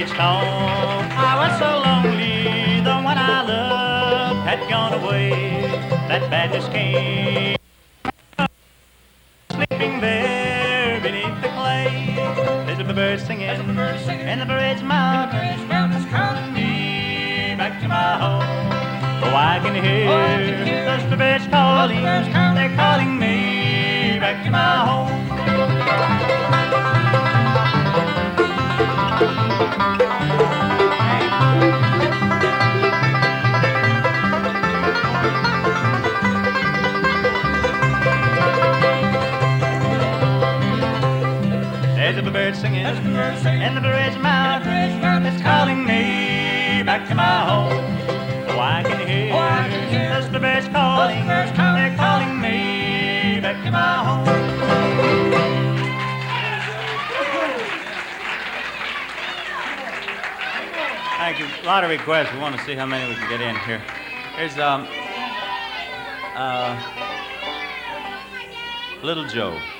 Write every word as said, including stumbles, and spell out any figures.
reached home, I was so lonely. The one I loved had gone away. That badness came, sleeping there beneath the clay. There's a bird singing, and the bird's mountains calling me back to my home. Oh, I can hear those birds calling, they're calling me back to my home. There's a bird singing, and the bird's mountain is calling me back to my home. Oh, I can hear those birds calling, they're calling me back to my home. Thank you. A lot of requests. We want to see how many we can get in here. Here's um, uh, Little Joe.